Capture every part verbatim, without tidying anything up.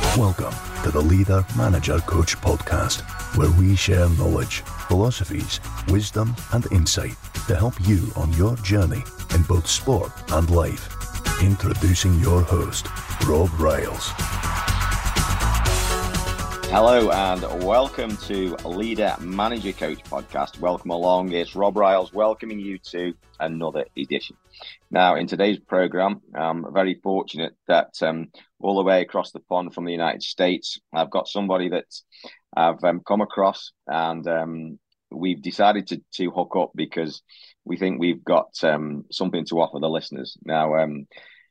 Welcome to the Leader Manager Coach podcast, where we share knowledge, philosophies, wisdom, and insight to help you on your journey in both sport and life. Introducing your host, Rob Riles. Hello and welcome to Leader Manager Coach podcast. Welcome along. It's Rob Riles welcoming you to another edition. Now, in today's program, I'm very fortunate that um, all the way across the pond from the United States, I've got somebody that I've um, come across, and um, we've decided to, to hook up because we think we've got um, something to offer the listeners. Now, um,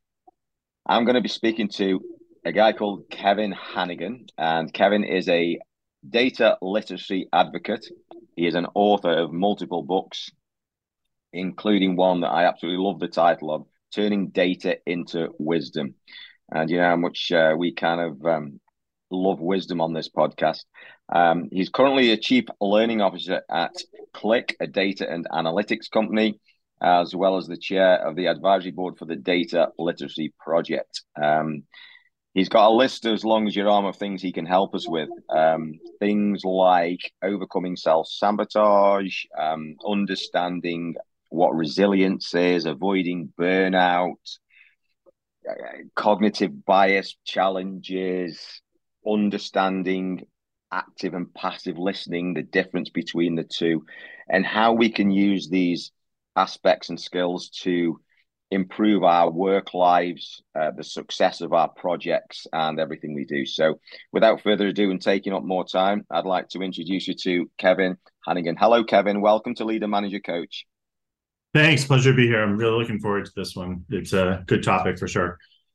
I'm going to be speaking to a guy called Kevin Hannigan, and Kevin is a data literacy advocate. He is an author of multiple books, including one that I absolutely love the title of, Turning Data into Wisdom. And you know how much uh, we kind of um, love wisdom on this podcast. Um, he's currently a Chief Learning Officer at Click, a data and analytics company, as well as the chair of the advisory board for the Data Literacy Project. Um, He's got a list as long as your arm of things he can help us with. Um, things like overcoming self-sabotage, um, understanding what resilience is, avoiding burnout, uh, cognitive bias challenges, understanding active and passive listening, the difference between the two, and how we can use these aspects and skills to improve our work lives, uh, the success of our projects, and everything we do. So without further ado and taking up more time, I'd like to introduce you to Kevin Hannigan. Hello, Kevin. Welcome to Leader Manager Coach. Thanks. Pleasure to be here. I'm really looking forward to this one. It's a good topic for sure.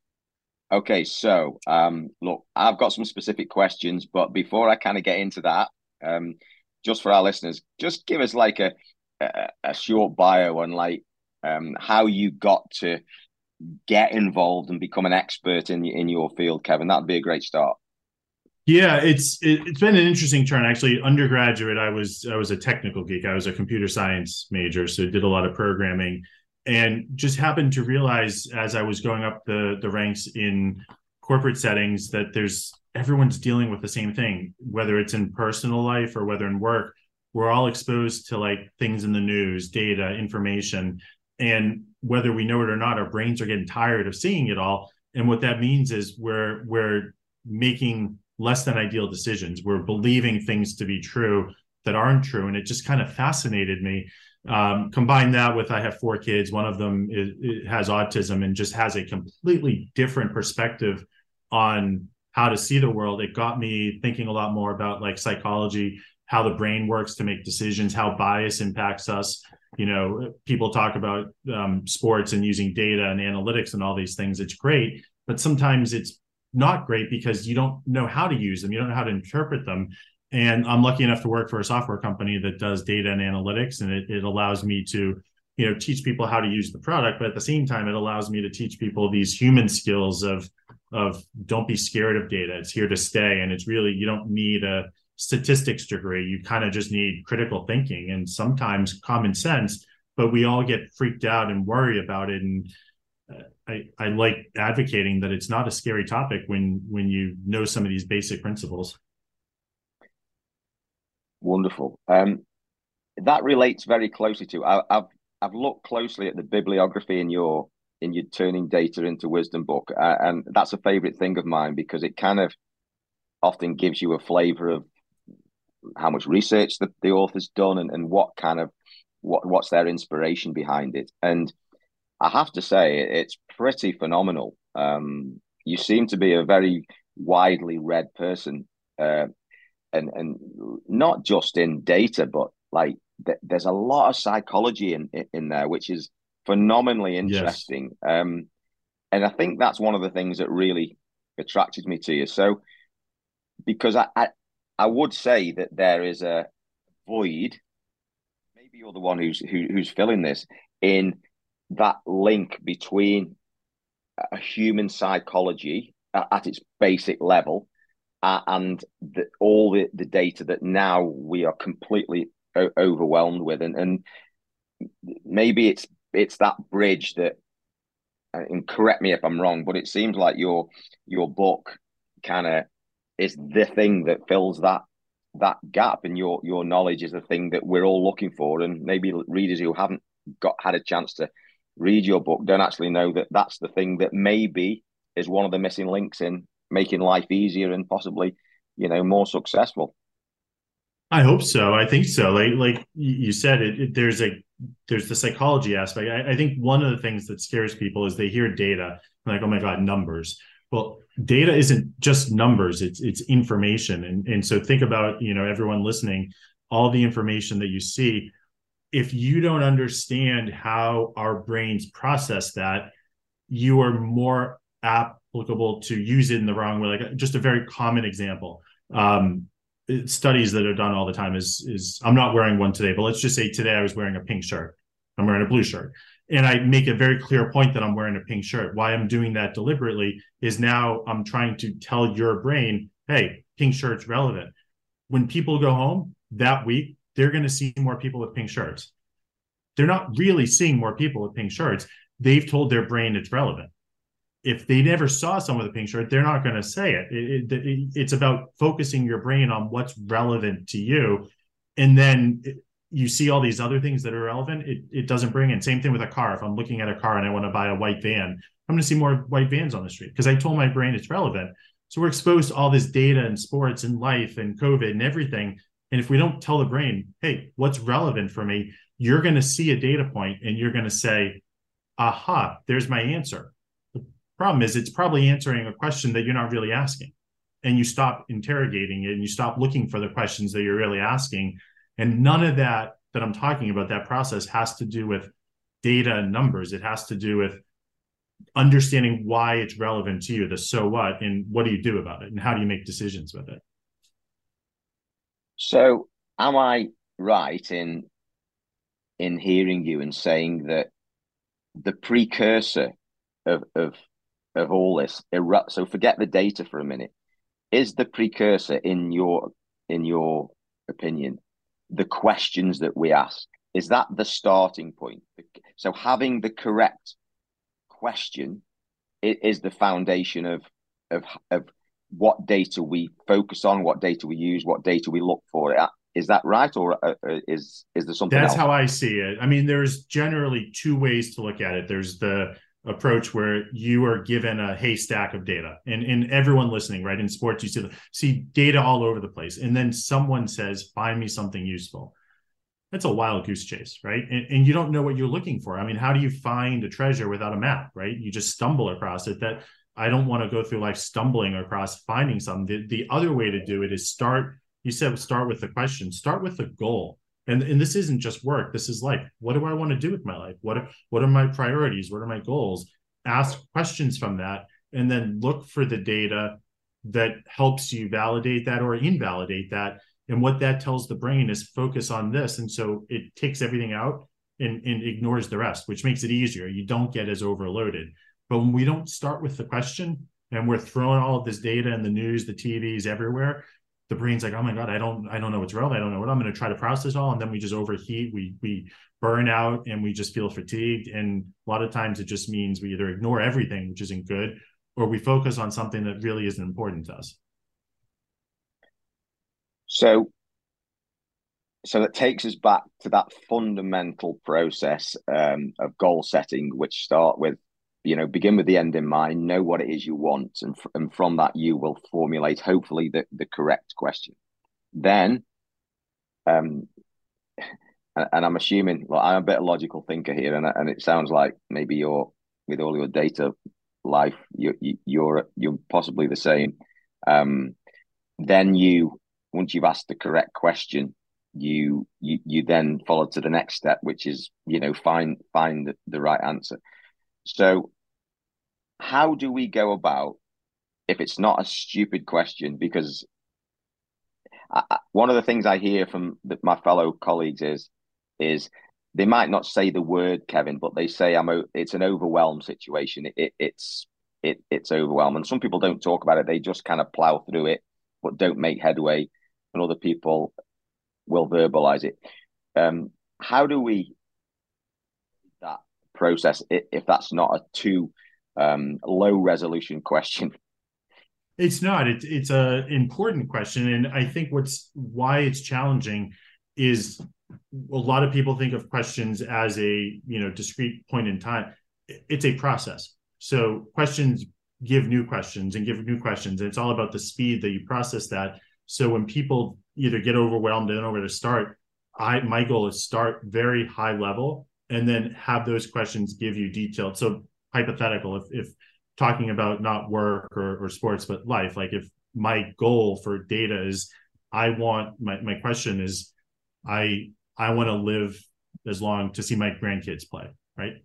Okay, so um, look, I've got some specific questions, but before I kind of get into that, um, just for our listeners, just give us like a, a, a short bio on like, Um, how you got to get involved and become an expert in in your field, Kevin. That'd be a great start. Yeah, it's it, it's been an interesting turn. Actually, undergraduate, I was I was a technical geek. I was a computer science major, so did a lot of programming, and just happened to realize as I was going up the the ranks in corporate settings that there's everyone's dealing with the same thing, whether it's in personal life or whether in work. We're all exposed to like things in the news, data, information. And whether we know it or not, our brains are getting tired of seeing it all. And what that means is we're we're making less than ideal decisions. We're believing things to be true that aren't true. And it just kind of fascinated me. Um, combine that with I have four kids. One of them is, is, has autism and just has a completely different perspective on how to see the world. It got me thinking a lot more about like psychology, how the brain works to make decisions, how bias impacts us. You know, people talk about um, sports and using data and analytics and all these things. It's great, but sometimes it's not great because you don't know how to use them. You don't know how to interpret them. And I'm lucky enough to work for a software company that does data and analytics, and it, it allows me to, you know, teach people how to use the product. But at the same time, it allows me to teach people these human skills of, of don't be scared of data. It's here to stay. And it's really, you don't need a statistics degree. You kind of just need critical thinking and sometimes common sense, but we all get freaked out and worry about it. And uh, I, I like advocating that it's not a scary topic when, when you know some of these basic principles. Wonderful. Um, that relates very closely to, I, I've, I've looked closely at the bibliography in your, in your Turning Data into Wisdom book. Uh, and that's a favorite thing of mine because it kind of often gives you a flavor of how much research the, the author's done and, and what kind of what what's their inspiration behind it. And I have to say it's pretty phenomenal. Um, you seem to be a very widely read person, uh, and and not just in data, but like th- there's a lot of psychology in in there, which is phenomenally interesting. Yes. Um, and I think that's one of the things that really attracted me to you. So because I, I I would say that there is a void, maybe you're the one who's who, who's filling this, in that link between a human psychology at, at its basic level uh, and the, all the, the data that now we are completely o- overwhelmed with. And, and maybe it's it's that bridge that, and correct me if I'm wrong, but it seems like your your book kind of is the thing that fills that that gap, and your your knowledge is the thing that we're all looking for. And maybe readers who haven't got had a chance to read your book don't actually know that that's the thing that maybe is one of the missing links in making life easier and possibly, you know, more successful. I hope so. I think so. Like like you said, it, it there's a there's the psychology aspect. I, I think one of the things that scares people is they hear data like, oh my God, numbers. Well, data isn't just numbers, it's it's information. And, and so think about, you know, everyone listening, all the information that you see. If you don't understand how our brains process that, you are more applicable to use it in the wrong way. Like just a very common example. Um, studies that are done all the time is is I'm not wearing one today, but let's just say today I was wearing a pink shirt. I'm wearing a blue shirt. And I make a very clear point that I'm wearing a pink shirt. Why I'm doing that deliberately is now I'm trying to tell your brain, hey, pink shirt's relevant. When people go home that week, they're going to see more people with pink shirts. They're not really seeing more people with pink shirts. They've told their brain it's relevant. If they never saw someone with a pink shirt, they're not going to say it. It, it, it. It's about focusing your brain on what's relevant to you. And then it, you see all these other things that are relevant. It, it doesn't bring in. Same thing with a car. If I'm looking at a car and I want to buy a white van, I'm going to see more white vans on the street because I told my brain it's relevant. So we're exposed to all this data and sports and life and COVID and everything. And if we don't tell the brain, hey, what's relevant for me, you're going to see a data point and you're going to say, aha, there's my answer. Problem is, it's probably answering a question that you're not really asking. And you stop interrogating it and you stop looking for the questions that you're really asking. And none of that that I'm talking about, that process has to do with data and numbers. It has to do with understanding why it's relevant to you, the so what, and what do you do about it, and how do you make decisions with it. So am I right in in hearing you and saying that the precursor of of of all this, so forget the data for a minute, is the precursor in your in your opinion the questions that we ask? Is that the starting point? So having the correct question is the foundation of of of what data we focus on, what data we use, what data we look for. Is that right, or is is there something That's else? how I see it. I mean, there's generally two ways to look at it. There's the approach where you are given a haystack of data, and, and everyone listening, right? In sports, you see, the, see data all over the place. And then someone says, find me something useful. That's a wild goose chase, right? And, and you don't know what you're looking for. I mean, how do you find a treasure without a map, right? You just stumble across it. That I don't want to go through life stumbling across finding something. The, the other way to do it is start, you said, start with the question, start with the goal. And, and this isn't just work. This is life. What do I want to do with my life? What are, what are my priorities? What are my goals? Ask questions from that, and then look for the data that helps you validate that or invalidate that. And what that tells the brain is focus on this. And so it takes everything out and, and ignores the rest, which makes it easier. You don't get as overloaded. But when we don't start with the question and we're throwing all of this data in the news, the T Vs everywhere, the brain's like, oh my God, I don't, I don't know what's relevant. I don't know what I'm going to try to process all. And then we just overheat, we, we burn out, and we just feel fatigued. And a lot of times it just means we either ignore everything, which isn't good, or we focus on something that really isn't important to us. So, so that takes us back to that fundamental process um, of goal setting, which start with, you know, begin with the end in mind, know what it is you want. And, f- and from that, you will formulate, hopefully, the, the correct question. Then, um, and, and I'm assuming, well, I'm a bit of a logical thinker here, and, and it sounds like maybe you're, with all your data life, you, you, you're, you're possibly the same. Um, then you, once you've asked the correct question, you, you, you then follow to the next step, which is, you know, find, find the, the right answer. So how do we go about, if it's not a stupid question? Because I, one of the things I hear from the, my fellow colleagues is, is they might not say the word, Kevin, but they say I'm. A, it's an overwhelmed situation. It, it, it's it, it's overwhelmed, and some people don't talk about it. They just kind of plow through it, but don't make headway. And other people will verbalize it. Um, how do we that process if that's not a too um, low resolution question? It's not. It's it's a important question, and I think what's why it's challenging is a lot of people think of questions as a you know discrete point in time. It's a process. So questions give new questions and give new questions, and it's all about the speed that you process that. So when people either get overwhelmed and don't know where to start, I my goal is start very high level and then have those questions give you detailed. So hypothetical, if if talking about not work or, or sports, but life. Like if my goal for data is I want my, my question is I I want to live as long to see my grandkids play, right?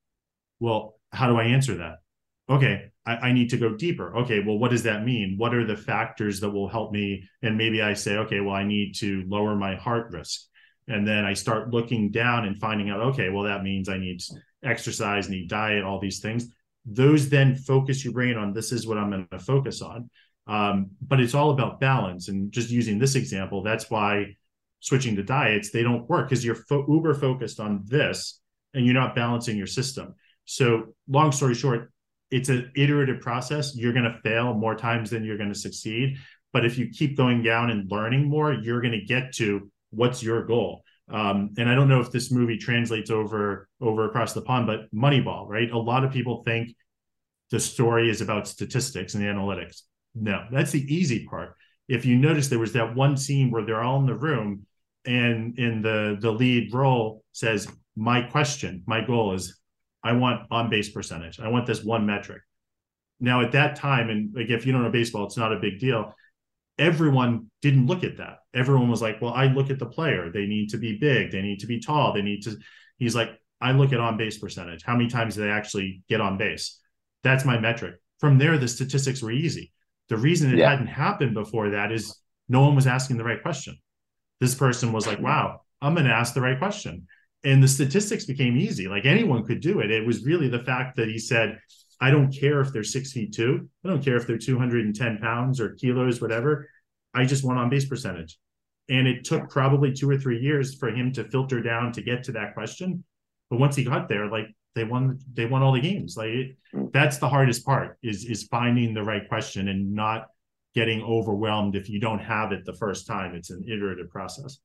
Well, how do I answer that? Okay, I, I need to go deeper. Okay, well, what does that mean? What are the factors that will help me? And maybe I say, okay, well, I need to lower my heart risk. And then I start looking down and finding out, okay, well, that means I need exercise, need diet, all these things. Those then focus your brain on this is what I'm going to focus on. Um, but it's all about balance. And just using this example, that's why switching to diets, they don't work because you're fo- uber focused on this and you're not balancing your system. So long story short, it's an iterative process. You're going to fail more times than you're going to succeed. But if you keep going down and learning more, you're going to get to what's your goal. Um, and I don't know if this movie translates over over across the pond, but Moneyball, right? A lot of people think the story is about statistics and analytics. No, that's the easy part. If you notice, there was that one scene where they're all in the room, and in the the lead role says, "My question, my goal is, I want on base percentage. I want this one metric." Now, at that time, and like if you don't know baseball, it's not a big deal. Everyone didn't look at that. Everyone was like, well, I look at the player. They need to be big. They need to be tall. They need to, he's like, I look at on base percentage. How many times do they actually get on base? That's my metric. From there, the statistics were easy. The reason it yeah. hadn't happened before that is no one was asking the right question. This person was like, wow, I'm going to ask the right question. And the statistics became easy. Like anyone could do it. It was really the fact that he said, I don't care if they're six feet two. I don't care if they're two hundred ten pounds or kilos, whatever. I just want on base percentage. And it took probably two or three years for him to filter down to get to that question. But once he got there, like they won, they won all the games. Like it, that's the hardest part is, is finding the right question and not getting overwhelmed if you don't have it the first time. It's an iterative process.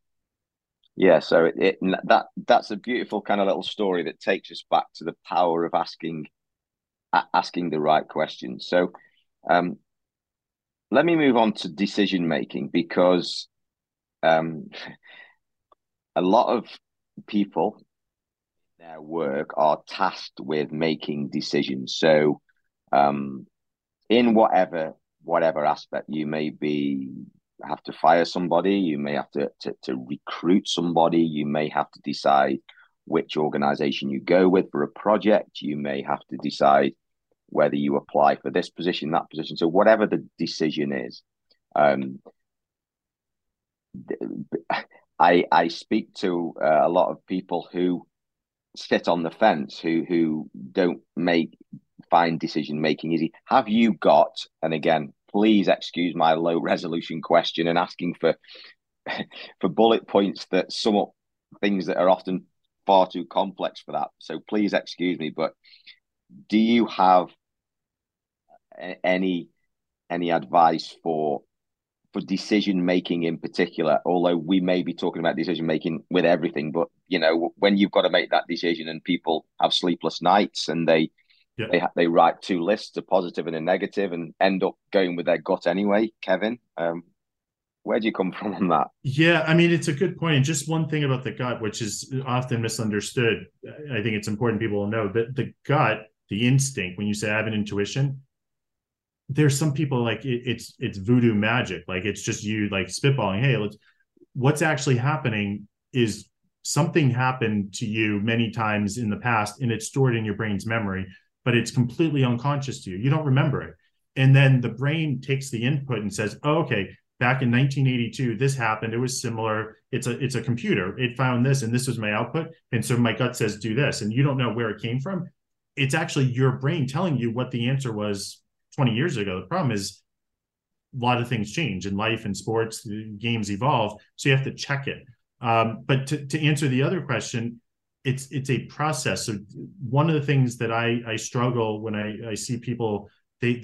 Yeah, so it, it that that's a beautiful kind of little story that takes us back to the power of asking asking the right questions. So um, let me move on to decision making, because um, a lot of people in their work are tasked with making decisions. So um, in whatever whatever aspect, you may be have to fire somebody, you may have to, to, to recruit somebody, you may have to decide which organization you go with for a project, you may have to decide whether you apply for this position, that position. So whatever the decision is, um, I I speak to uh, a lot of people who sit on the fence, who who don't make find decision making easy. Have you got, and again, please excuse my low resolution question and asking for for bullet points that sum up things that are often far too complex for that. So please excuse me, but do you have any any advice for for decision making in particular? Although we may be talking about decision making with everything, but you know, when you've got to make that decision and people have sleepless nights and they yeah. they they write two lists, a positive and a negative, and end up going with their gut anyway. Kevin, um, where do you come from on that? Yeah, I mean, it's a good point. And just one thing about the gut, which is often misunderstood, I think it's important people to know that the gut, the instinct, when you say I have an intuition, there's some people like it, it's it's voodoo magic. Like it's just you like spitballing, hey, let's, what's actually happening is something happened to you many times in the past and it's stored in your brain's memory, but it's completely unconscious to you. You don't remember it. And then the brain takes the input and says, oh, okay, back in nineteen eighty-two, this happened. It was similar. It's a it's a computer. It found this and this was my output. And so my gut says, do this. And you don't know where it came from. It's actually your brain telling you what the answer was twenty years ago. The problem is a lot of things change in life and sports, games evolve. So you have to check it. Um, but to, to answer the other question, it's it's a process. So one of the things that I, I struggle when I, I see people, they they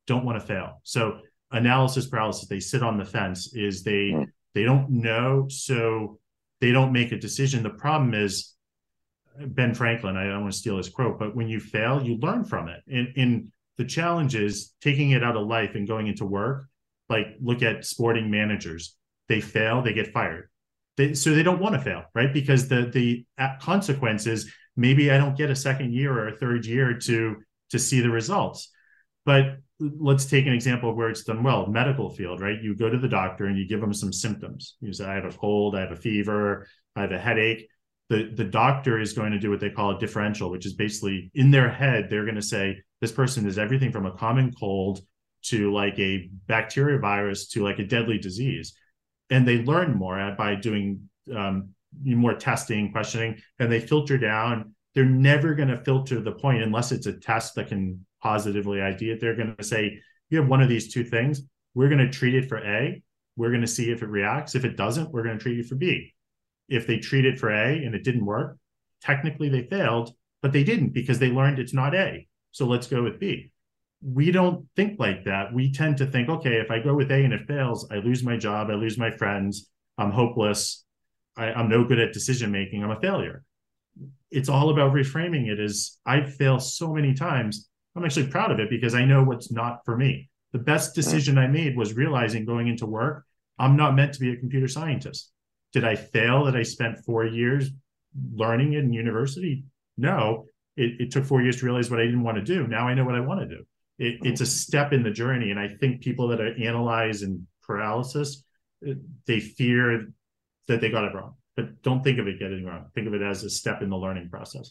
don't want to fail. So analysis paralysis, they sit on the fence, is they Mm. they don't know, so they don't make a decision. The problem is, Ben Franklin, I don't want to steal his quote, but when you fail, you learn from it. And, and the challenge is taking it out of life and going into work. Like, look at sporting managers. They fail, they get fired. They, so they don't want to fail, right? Because the the consequences, maybe I don't get a second year or a third year to to see the results. But let's take an example of where it's done well. Medical field, right? You go to the doctor and you give them some symptoms. You say, I have a cold, I have a fever, I have a headache. The, the doctor is going to do what they call a differential, which is basically in their head, they're going to say, this person is everything from a common cold to like a bacteria virus to like a deadly disease. And they learn more by doing um, more testing, questioning, and they filter down. They're never going to filter the point unless it's a test that can positively I D it. They're going to say, you have one of these two things. We're going to treat it for A. We're going to see if it reacts. If it doesn't, we're going to treat it for B. If they treat it for A and it didn't work, technically they failed, but they didn't because they learned it's not A. So let's go with B. We don't think like that. We tend to think, okay, if I go with A and it fails, I lose my job, I lose my friends, I'm hopeless, I, I'm no good at decision making, I'm a failure. It's all about reframing it as I fail so many times. I'm actually proud of it because I know what's not for me. The best decision I made was realizing going into work, I'm not meant to be a computer scientist. Did I fail that I spent four years learning in university? No, it, it took four years to realize what I didn't want to do. Now I know what I want to do. It, it's a step in the journey. And I think people that are analyze and paralysis, they fear that they got it wrong, but don't think of it getting wrong. Think of it as a step in the learning process.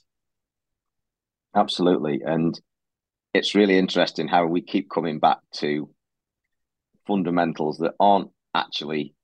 Absolutely. And it's really interesting how we keep coming back to fundamentals that aren't actually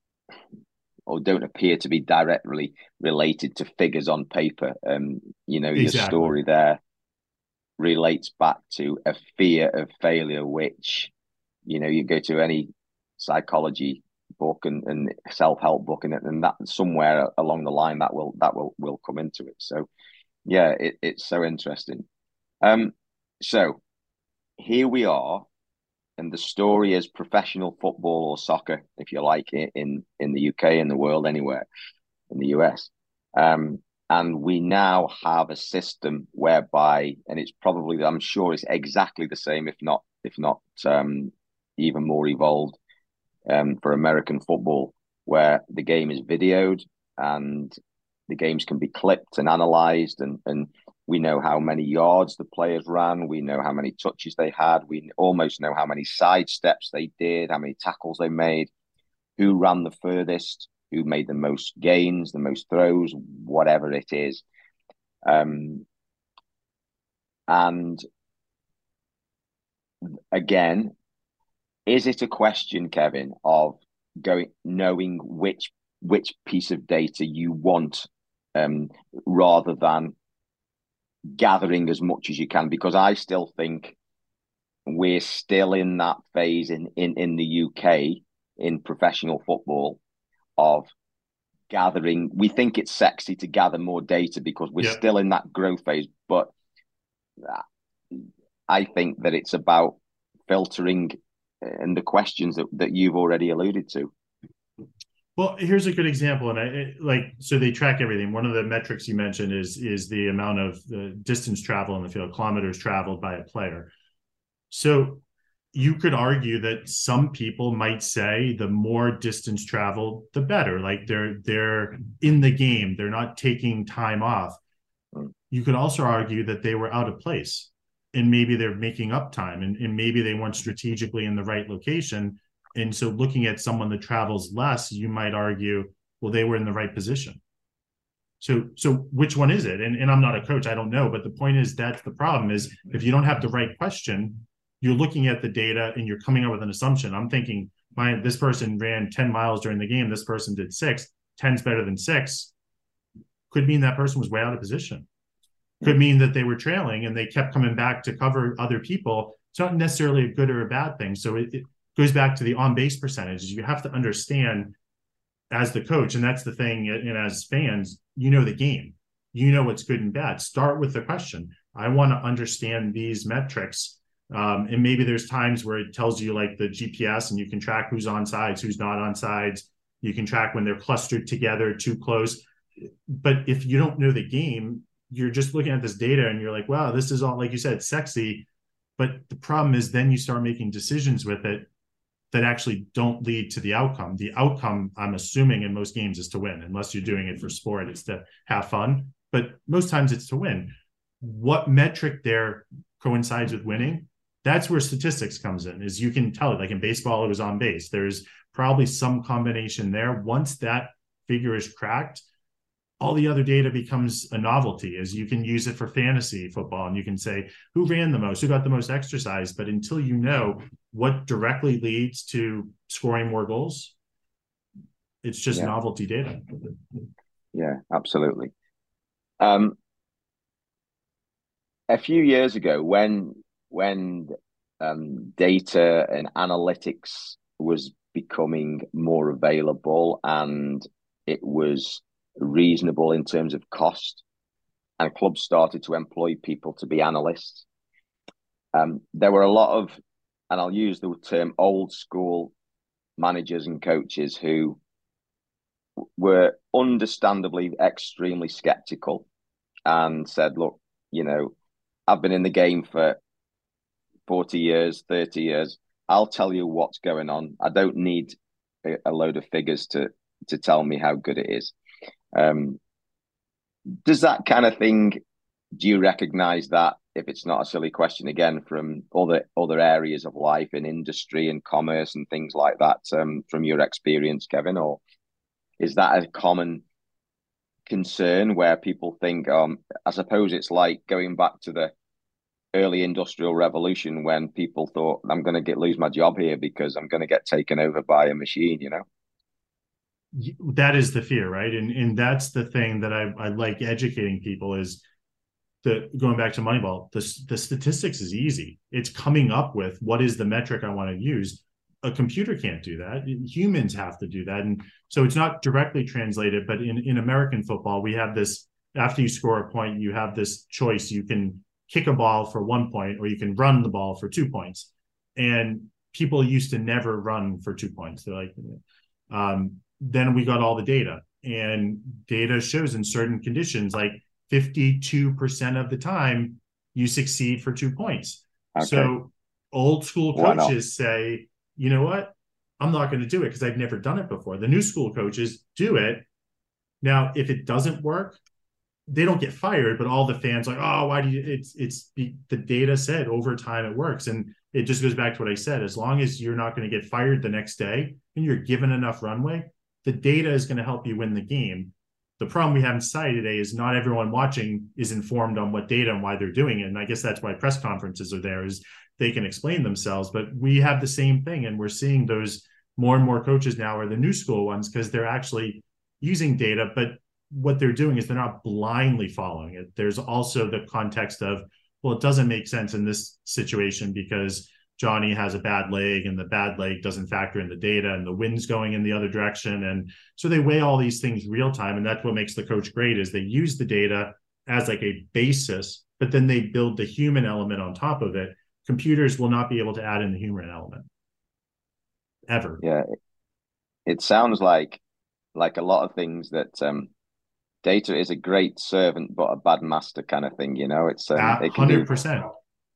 or don't appear to be directly related to figures on paper. Um, you know, Exactly. Your story there relates back to a fear of failure, which, you know, you go to any psychology book and, and self-help book, and, and that somewhere along the line that will that will will come into it. So yeah, it, it's so interesting. Um, so here we are, and the story is professional football or soccer, if you like, in in the U K, in the world, anywhere in the U S. Um, and we now have a system whereby, and it's probably, I'm sure it's exactly the same, if not if not um, even more evolved um, for American football, where the game is videoed and the games can be clipped and analysed, and and we know how many yards the players ran. We know how many touches they had. We almost know how many side steps they did, how many tackles they made, who ran the furthest, who made the most gains, the most throws, whatever it is. Um, and again, is it a question, Kevin, of going knowing which which piece of data you want, um, rather than gathering as much as you can? Because I still think we're still in that phase in, in, in the U K in professional football of gathering. We think it's sexy to gather more data because we're Yep. still in that growth phase. But I think that it's about filtering and the questions that, that you've already alluded to. Well, here's a good example, and I it, like so they track everything. One of the metrics you mentioned is is the amount of the distance travel in the field, kilometers traveled by a player. So you could argue that some people might say the more distance traveled, the better. Like they're they're in the game, they're not taking time off. You could also argue that they were out of place, and maybe they're making up time, and, and maybe they weren't strategically in the right location. And so looking at someone that travels less, you might argue, well, they were in the right position. So, so which one is it? And, and I'm not a coach, I don't know. But the point is, that's the problem is if you don't have the right question, you're looking at the data and you're coming up with an assumption. I'm thinking, my, this person ran ten miles during the game. This person did six. ten's better than six. Could mean that person was way out of position. Could mean that they were trailing and they kept coming back to cover other people. It's not necessarily a good or a bad thing. So it, it goes back to the on-base percentages. You have to understand as the coach, and that's the thing, and as fans, you know the game. You know what's good and bad. Start with the question. I want to understand these metrics Um, and maybe there's times where it tells you like the G P S and you can track who's on sides, who's not on sides. You can track when they're clustered together too close. But if you don't know the game, you're just looking at this data and you're like, wow, this is all, like you said, sexy. But the problem is then you start making decisions with it that actually don't lead to the outcome. The outcome, I'm assuming in most games, is to win, unless you're doing it for sport, it's to have fun. But most times it's to win. What metric there coincides with winning? That's where statistics comes in, is you can tell it. Like in baseball, it was on base. There's probably some combination there. Once that figure is cracked, all the other data becomes a novelty, as you can use it for fantasy football and you can say who ran the most, who got the most exercise. But until you know what directly leads to scoring more goals, it's just yeah. novelty data. Yeah, absolutely. Um, a few years ago, when when um, data and analytics was becoming more available and it was reasonable in terms of cost, and clubs started to employ people to be analysts, um, there were a lot of, and I'll use the term old school managers and coaches who were understandably extremely skeptical and said, look, you know, I've been in the game for forty years, thirty years. I'll tell you what's going on. I don't need a, a load of figures to to tell me how good it is. Um, does that kind of thing, do you recognize that, if it's not a silly question, again, from other other areas of life in industry and commerce and things like that, um, from your experience, Kevin? Or is that a common concern where people think, um, I suppose it's like going back to the early industrial revolution when people thought, I'm going to get lose my job here because I'm going to get taken over by a machine, you know? That is the fear, right? And and that's the thing that I, I like educating people is the going back to Moneyball, the, the statistics is easy. It's coming up with what is the metric I want to use. A computer can't do that. Humans have to do that. And so it's not directly translated, but in, in American football, we have this, after you score a point, you have this choice. You can kick a ball for one point or you can run the ball for two points. And people used to never run for two points. They're like, um, then we got all the data, and data shows in certain conditions, like fifty-two percent of the time you succeed for two points. Okay. So old school coaches say, you know what, I'm not going to do it because I've never done it before. The new school coaches do it. Now, if it doesn't work, they don't get fired, but all the fans are like, oh, why do you, it's, it's the data said over time it works. And it just goes back to what I said, as long as you're not going to get fired the next day and you're given enough runway, the data is going to help you win the game. The problem we have in society today is not everyone watching is informed on what data and why they're doing it. And I guess that's why press conferences are there, is they can explain themselves. But we have the same thing. And we're seeing those more and more coaches now are the new school ones because they're actually using data. But what they're doing is they're not blindly following it. There's also the context of, well, it doesn't make sense in this situation because Johnny has a bad leg and the bad leg doesn't factor in the data and the wind's going in the other direction. And so they weigh all these things real time. And that's what makes the coach great, is they use the data as like a basis, but then they build the human element on top of it. Computers will not be able to add in the human element ever. Yeah. It sounds like, like a lot of things that, um, data is a great servant, but a bad master kind of thing, you know, it's um, one hundred percent.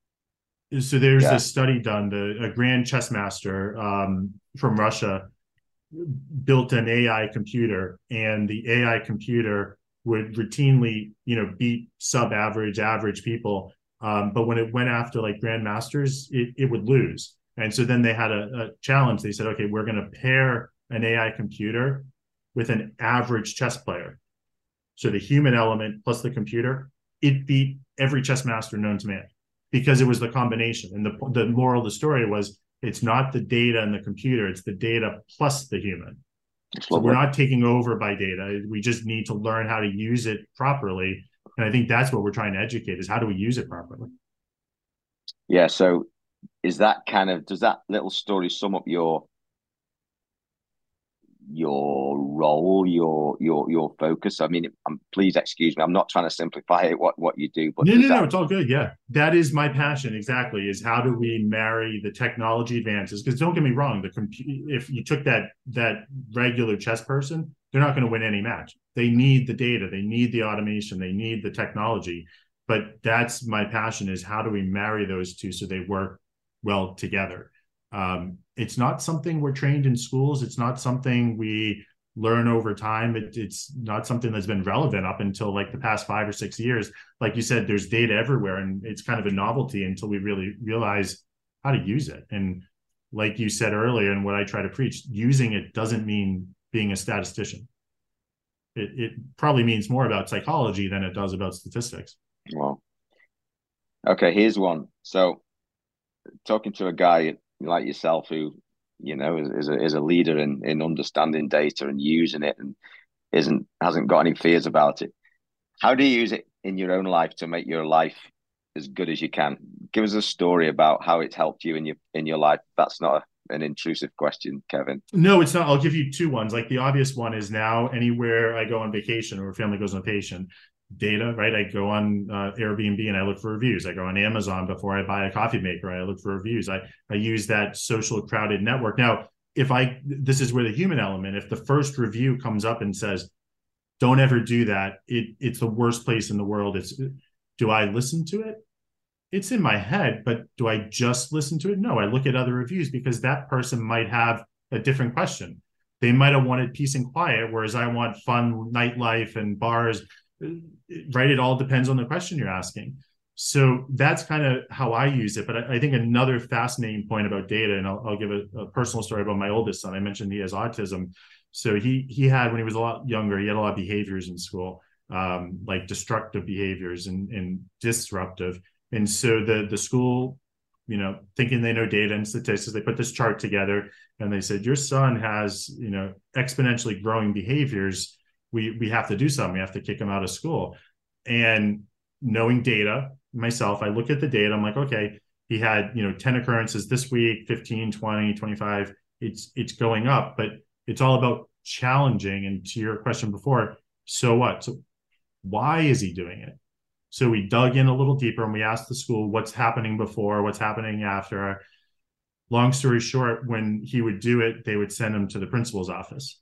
So there's yeah. a study done, the a grand chess master um, from Russia built an A I computer, and the A I computer would routinely, you know, beat sub-average, average people. Um, but when it went after like grandmasters, it, it would lose. And so then they had a, a challenge. They said, okay, we're going to pair an A I computer with an average chess player. So the human element plus the computer, it beat every chess master known to man, because it was the combination. And the the moral of the story was, it's not the data and the computer, it's the data plus the human. So we're not taking over by data. We just need to learn how to use it properly. And I think that's what we're trying to educate, is how do we use it properly? Yeah. So is that kind of, does that little story sum up your your role, your your your focus? I mean, um, please excuse me. I'm not trying to simplify it what what you do, but No, does no, no, that? it's all good. Yeah. That is my passion exactly, is how do we marry the technology advances? Because don't get me wrong, the compu- if you took that that regular chess person, they're not going to win any match. They need the data, they need the automation, they need the technology. But that's my passion, is how do we marry those two so they work well together? Um, it's not something we're trained in schools. It's not something we learn over time. It, it's not something that's been relevant up until like the past five or six years. Like you said, there's data everywhere, and it's kind of a novelty until we really realize how to use it. And like you said earlier, and what I try to preach, using it doesn't mean being a statistician. It, it probably means more about psychology than it does about statistics. Well, okay, here's one. So, talking to a guy like yourself who, you know, is, is a is a leader in in understanding data and using it, and isn't hasn't got any fears about it. How do you use it in your own life to make your life as good as you can? Give us a story about how it's helped you in your in your life. That's not a, an intrusive question, Kevin. No, it's not. I'll give you two ones. Like the obvious one is now anywhere I go on vacation or a family goes on vacation, data, right? I go on uh, Airbnb and I look for reviews. I go on Amazon before I buy a coffee maker. I look for reviews. I, I use that social crowded network. Now, if I, this is where the human element, if the first review comes up and says, don't ever do that, it it's the worst place in the world. It's, do I listen to it? It's in my head, but do I just listen to it? No, I look at other reviews, because that person might have a different question. They might have wanted peace and quiet, whereas I want fun nightlife and bars, right? It all depends on the question you're asking. So that's kind of how I use it. But I, I think another fascinating point about data, and I'll, I'll give a, a personal story about my oldest son. I mentioned he has autism. So he he had, when he was a lot younger, he had a lot of behaviors in school, um, like destructive behaviors and, and disruptive. And so the the school, you know, thinking they know data and statistics, they put this chart together and they said, your son has, you know, exponentially growing behaviors. We we have to do something. We have to kick him out of school. And knowing data myself, I look at the data. I'm like, okay, he had, you know, ten occurrences this week, fifteen, twenty, twenty-five. It's it's going up, but it's all about challenging. And to your question before, so what? So why is he doing it? So we dug in a little deeper and we asked the school what's happening before, what's happening after. Long story short, when he would do it, they would send him to the principal's office.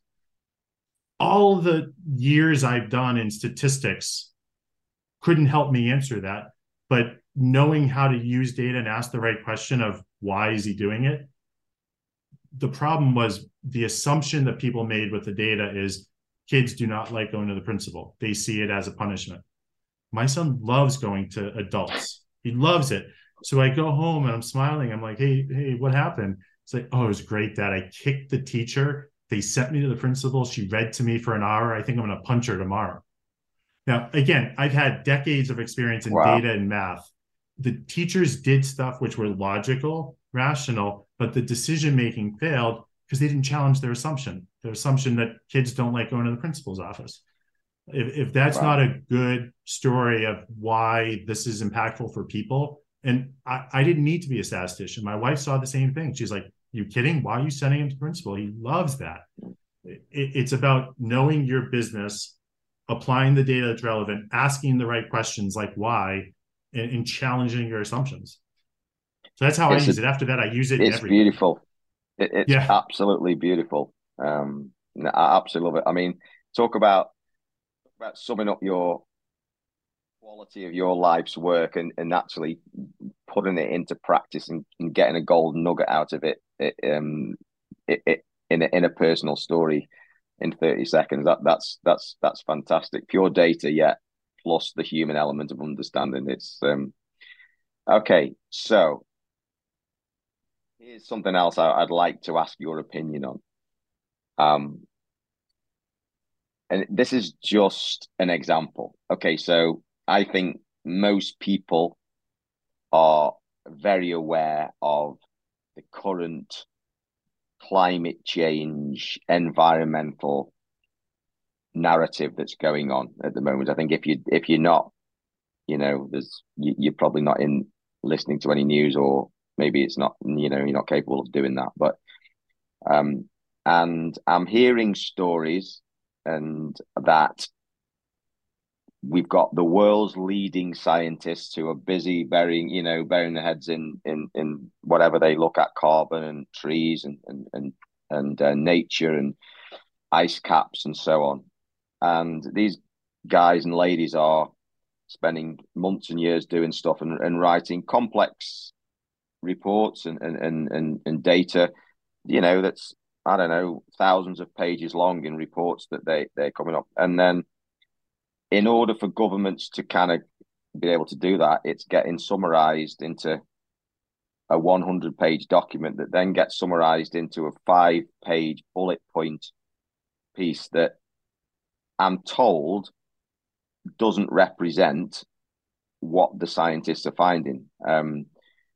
All the years I've done in statistics couldn't help me answer that. But knowing how to use data and ask the right question of why is he doing it? The problem was the assumption that people made with the data is kids do not like going to the principal. They see it as a punishment. My son loves going to adults. He loves it. So I go home and I'm smiling. I'm like, hey, hey, what happened? It's like, oh, it was great, Dad. I kicked the teacher. They sent me to the principal. She read to me for an hour. I think I'm going to punch her tomorrow. Now, again, I've had decades of experience in Wow. data and math. The teachers did stuff which were logical, rational, but the decision-making failed because they didn't challenge their assumption, their assumption that kids don't like going to the principal's office. If, if that's Wow. not a good story of why this is impactful for people, and I, I didn't need to be a statistician. My wife saw the same thing. She's like, you kidding? Why are you sending him to principal? He loves that. It, it's about knowing your business, applying the data that's relevant, asking the right questions like why, and, and challenging your assumptions. So that's how It's I use a, it. After that, I use it in it's everything. beautiful. It, it's Yeah. absolutely beautiful. Um, I absolutely love it. I mean, talk about about summing up your quality of your life's work and, and actually putting it into practice and, and getting a gold nugget out of it, it um it, it in a, in a personal story in thirty seconds. That that's that's that's fantastic. Pure data, yeah, plus the human element of understanding. It's um okay. So here's something else I, I'd like to ask your opinion on. Um, and this is just an example. Okay, so I think most people are very aware of the current climate change, environmental narrative that's going on at the moment. I think if you if you're not, you know, there's you, you're probably not in listening to any news, or maybe it's not, you know, you're not capable of doing that. But um, And I'm hearing stories and that we've got the world's leading scientists who are busy burying, you know, burying their heads in in in whatever they look at, carbon and trees and and and and uh, nature and ice caps and so on. And these guys and ladies are spending months and years doing stuff and, and writing complex reports and, and and and and data, you know, that's, I don't know, thousands of pages long in reports that they they're coming up. And then in order for governments to kind of be able to do that, it's getting summarized into a one hundred page document that then gets summarized into a five page bullet point piece that I'm told doesn't represent what the scientists are finding. Um,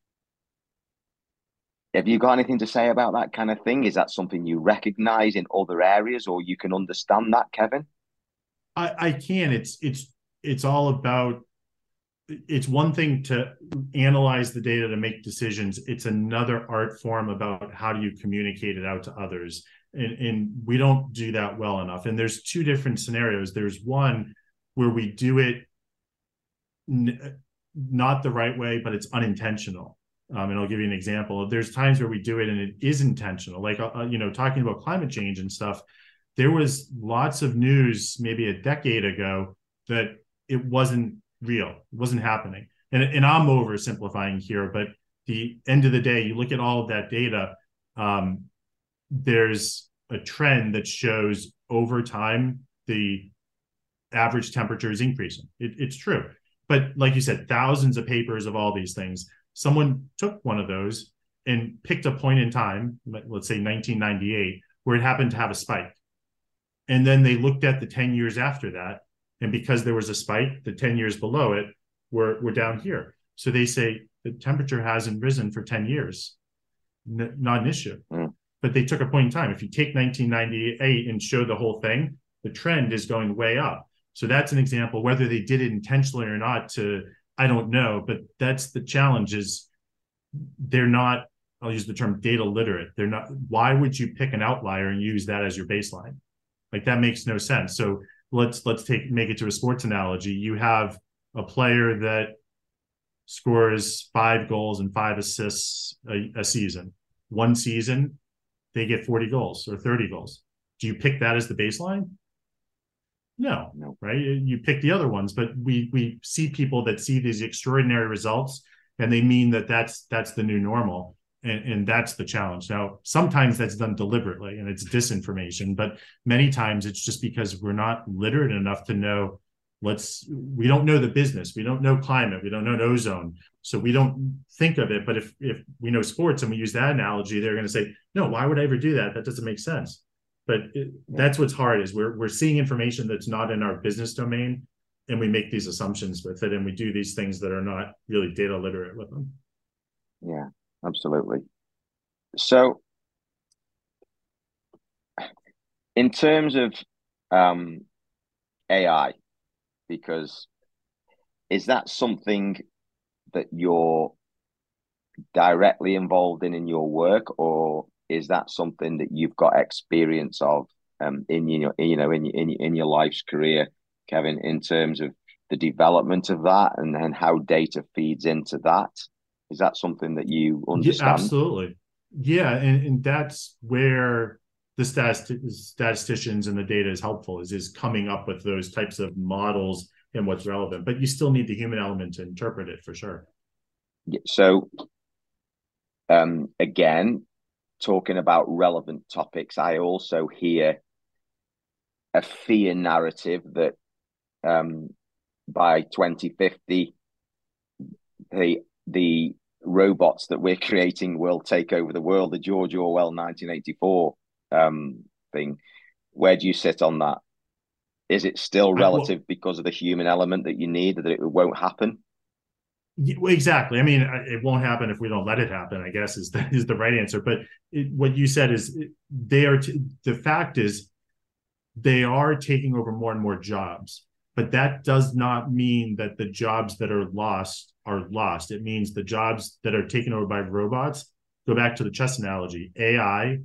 have you got anything to say about that kind of thing? Is that something you recognize in other areas, or you can understand that, Kevin? I, I can. It's it's it's all about. It's one thing to analyze the data to make decisions. It's another art form about how do you communicate it out to others, and, and we don't do that well enough. And there's two different scenarios. There's one where we do it n- not the right way, but it's unintentional. Um, and I'll give you an example. There's times where we do it and it is intentional, like uh, you know, talking about climate change and stuff. There was lots of news maybe a decade ago that it wasn't real, it wasn't happening. And, and I'm oversimplifying here, but the end of the day, you look at all of that data, um, there's a trend that shows over time the average temperature is increasing. It, it's true. But like you said, thousands of papers of all these things. Someone took one of those and picked a point in time, let's say nineteen ninety-eight, where it happened to have a spike. And then they looked at the ten years after that. And because there was a spike, the ten years below it were, were down here. So they say the temperature hasn't risen for ten years. N- not an issue. Mm. But they took a point in time. If you take nineteen ninety-eight and show the whole thing, the trend is going way up. So that's an example. Whether they did it intentionally or not, to I don't know. But that's the challenge, is they're not, I'll use the term data literate. They're not. Why would you pick an outlier and use that as your baseline? Like, that makes no sense. So let's let's take make it to a sports analogy. You have a player that scores five goals and five assists a, a season. One season, they get forty goals or thirty goals. Do you pick that as the baseline? No, no, right? You pick the other ones, but we we see people that see these extraordinary results, and they mean that that's that's the new normal. And, and that's the challenge. Now, sometimes that's done deliberately and it's disinformation, but many times it's just because we're not literate enough to know, let's, we don't know the business. We don't know climate. We don't know ozone. So we don't think of it. But if, if we know sports and we use that analogy, they're going to say, no, why would I ever do that? That doesn't make sense. But it, that's what's hard, is we're, we're seeing information that's not in our business domain, and we make these assumptions with it. And we do these things that are not really data literate with them. Yeah. Absolutely. So, in terms of um, A I, because is that something that you're directly involved in in your work, or is that something that you've got experience of um, in your, you know, in in in your life's career, Kevin, in terms of the development of that and and how data feeds into that? Is that something that you understand? Yeah, absolutely. Yeah. And, and that's where the statist- statisticians and the data is helpful, is, is coming up with those types of models and what's relevant. But you still need the human element to interpret it, for sure. So, um, again, talking about relevant topics, I also hear a fear narrative that um, by twenty fifty, the the robots that we're creating will take over the world, the George Orwell nineteen eighty-four um, thing. Where do you sit on that? Is it still relative I, well, because of the human element that you need, that it won't happen? Exactly. I mean, it won't happen if we don't let it happen, I guess, is the, is the right answer. But it, what you said is they are, t- the fact is they are taking over more and more jobs. But that does not mean that the jobs that are lost are lost. It means the jobs that are taken over by robots, go back to the chess analogy, A I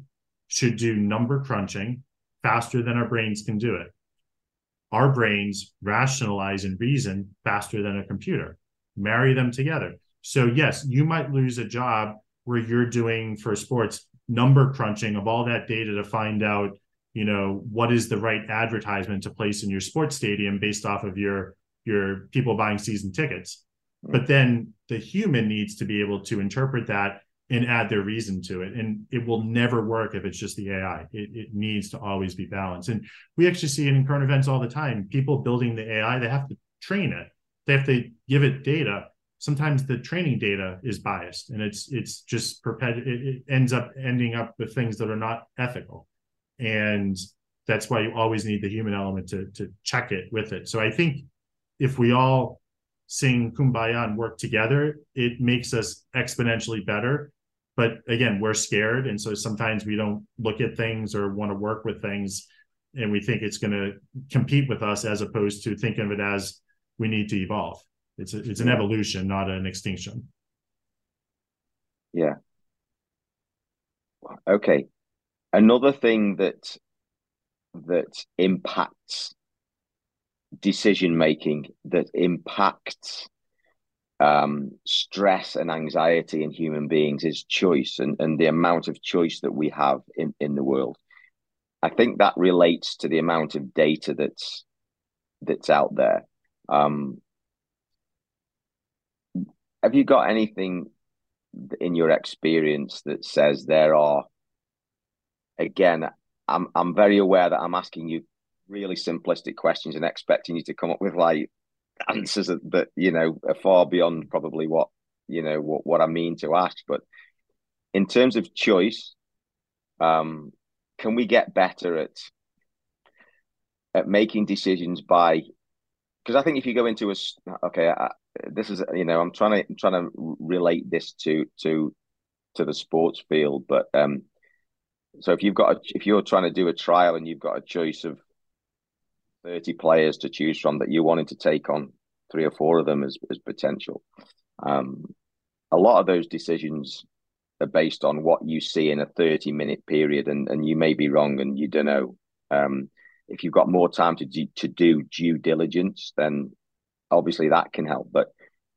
should do number crunching faster than our brains can do it. Our brains rationalize and reason faster than a computer. Marry them together. So yes, you might lose a job where you're doing for sports number crunching of all that data to find out, you know, what is the right advertisement to place in your sports stadium based off of your your people buying season tickets. But then the human needs to be able to interpret that and add their reason to it. And it will never work if it's just the A I. It, it needs to always be balanced. And we actually see it in current events all the time. People building the A I, they have to train it. They have to give it data. Sometimes the training data is biased, and it's it's just perpet- it, it ends up ending up with things that are not ethical. And that's why you always need the human element to, to check it with it. So I think if we all sing Kumbaya and work together, it makes us exponentially better. But again, we're scared. And so sometimes we don't look at things or want to work with things, and we think it's going to compete with us, as opposed to thinking of it as we need to evolve. It's a, it's an evolution, not an extinction. Yeah. Okay. Another thing that that impacts decision making, that impacts um, stress and anxiety in human beings, is choice, and, and the amount of choice that we have in, in the world. I think that relates to the amount of data that's that's out there. Um, have you got anything in your experience that says there are, again, I'm I'm very aware that I'm asking you really simplistic questions and expecting you to come up with like answers that, that you know are far beyond probably what you know what, what I mean to ask. But in terms of choice, um, can we get better at at making decisions by? Because I think if you go into a okay, I, this is you know I'm trying to I'm trying to relate this to to to the sports field, but um, so if you've got a, if you're trying to do a trial and you've got a choice of thirty players to choose from, that you wanted to take on three or four of them as, as potential. Um, a lot of those decisions are based on what you see in a thirty minute period, and, and you may be wrong and you don't know. Um, if you've got more time to do, to do due diligence, then obviously that can help. But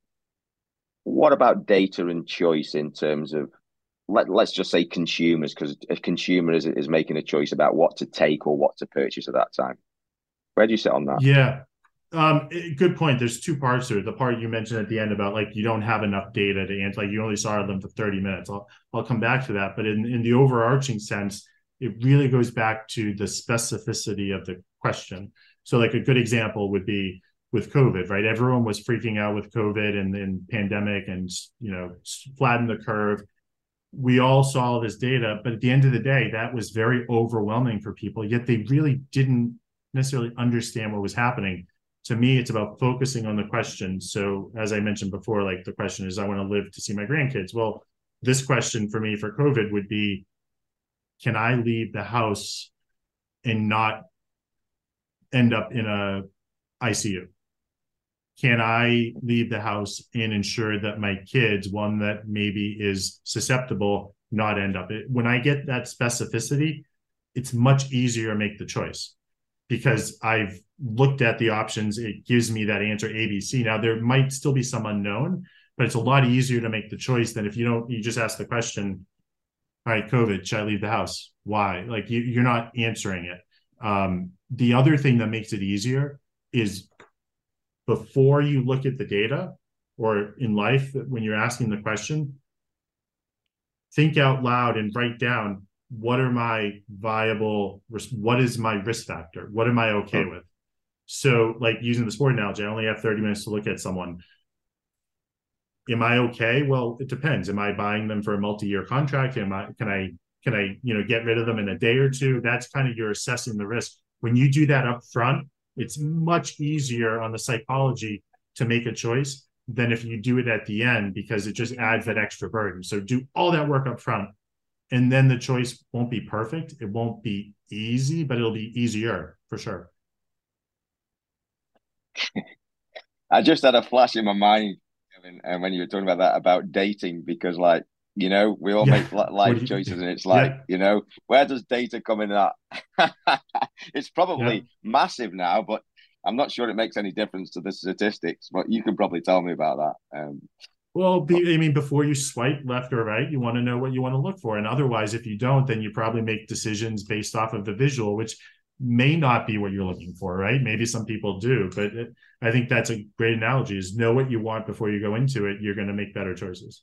what about data and choice in terms of, let, let's just say consumers, because a consumer is, is making a choice about what to take or what to purchase at that time. Where do you sit on that? Yeah, um, good point. There's two parts to it. The part you mentioned at the end about like you don't have enough data to answer, like you only saw them for thirty minutes. I'll I'll come back to that. But in, in the overarching sense, it really goes back to the specificity of the question. So like a good example would be with COVID, right? Everyone was freaking out with COVID and then pandemic and, you know, flatten the curve. We all saw this data, but at the end of the day, that was very overwhelming for people, yet they really didn't necessarily understand what was happening. To me, it's about focusing on the question. So as I mentioned before, like the question is, I want to live to see my grandkids. Well, this question for me for COVID would be, can I leave the house and not end up in a I C U? Can I leave the house and ensure that my kids, one that maybe is susceptible, not end up? When I get that specificity, it's much easier to make the choice because I've looked at the options. It gives me that answer A, B, C. Now, there might still be some unknown, but it's a lot easier to make the choice than if you don't, you just ask the question, all right, COVID, should I leave the house? Why? Like you, you're not answering it. Um, the other thing that makes it easier is before you look at the data or in life, when you're asking the question, think out loud and write down, what are my viable, what is my risk factor? What am I okay with? So like using the sport analogy, I only have thirty minutes to look at someone. Am I okay? Well, it depends. Am I buying them for a multi-year contract? Am I, can I, can I, you know, get rid of them in a day or two? That's kind of, you're assessing the risk. When you do that up front, it's much easier on the psychology to make a choice than if you do it at the end, because it just adds that extra burden. So do all that work up front, and then the choice won't be perfect. It won't be easy, but it'll be easier for sure. I just had a flash in my mind, Kevin, and when you were talking about that, about dating, because like You know, we all Yeah. make life You, choices, and it's like, yeah. you know, where does data come in that? It's Yeah. probably massive now, but I'm not sure it makes any difference to the statistics. But you can probably tell me about that. Um, Well, but be, I mean, before you swipe left or right, you want to know what you want to look for. And otherwise, if you don't, then you probably make decisions based off of the visual, which may not be what you're looking for, right? Maybe some people do, but it, I think that's a great analogy is know what you want before you go into it. You're going to make better choices.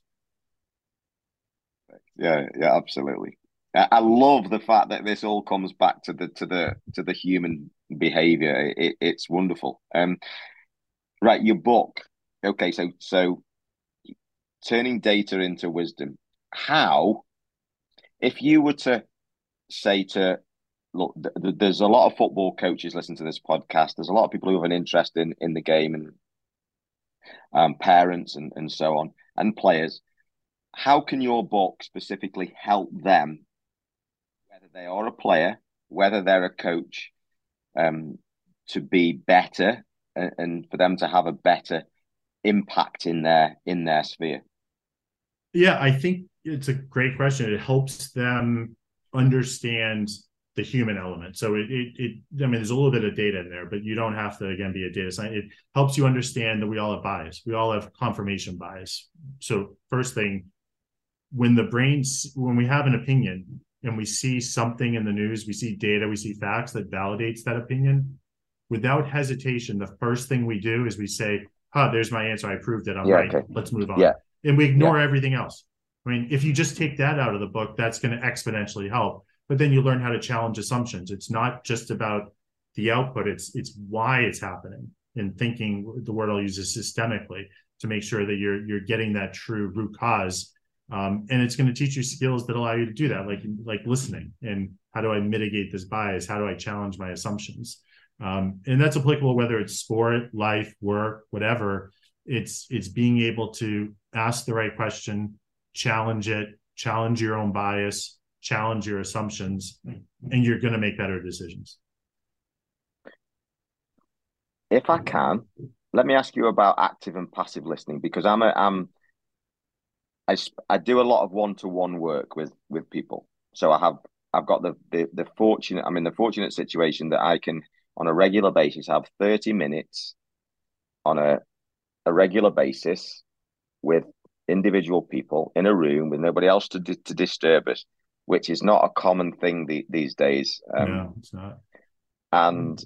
yeah, yeah, absolutely. I, I love the fact that this all comes back to the to the to the human behavior. It, it's wonderful. Um, right, your book. Okay, so so turning data into wisdom. How, if you were to say to look, th- th- there's a lot of football coaches listen to this podcast. There's a lot of people who have an interest in in the game and um, parents and and so on and players. How can your book specifically help them, whether they are a player, whether they're a coach, um, to be better and, and for them to have a better impact in their in their sphere? Yeah, I think it's a great question. It helps them understand the human element. So it, it, it, I mean, there's a little bit of data in there, but you don't have to, again, be a data scientist. It helps you understand that we all have bias. We all have confirmation bias. So first thing, when the brains, when we have an opinion and we see something in the news, we see data, we see facts that validates that opinion, without hesitation, the first thing we do is we say, huh, there's my answer. I proved it. I'm Yeah. right. Okay. Let's move Yeah. on. And we ignore Yeah. everything else. I mean, if you just take that out of the book, that's going to exponentially help. But then you learn how to challenge assumptions. It's not just about the output, it's it's why it's happening. And thinking, the word I'll use is systemically, to make sure that you're you're getting that true root cause. Um, and it's going to teach you skills that allow you to do that, like like listening and how do I mitigate this bias? How do I challenge my assumptions? Um, and that's applicable whether it's sport, life, work, whatever. It's it's being able to ask the right question, challenge it, challenge your own bias, challenge your assumptions, and you're going to make better decisions. If I can, let me ask you about active and passive listening, because I'm a I'm I, I do a lot of one-to-one work with with people. So I have I've got the the the fortunate I'm in the fortunate situation that I can on a regular basis have thirty minutes on a a regular basis with individual people in a room with nobody else to to disturb us, which is not a common thing the, these days. Um, no, it's not. And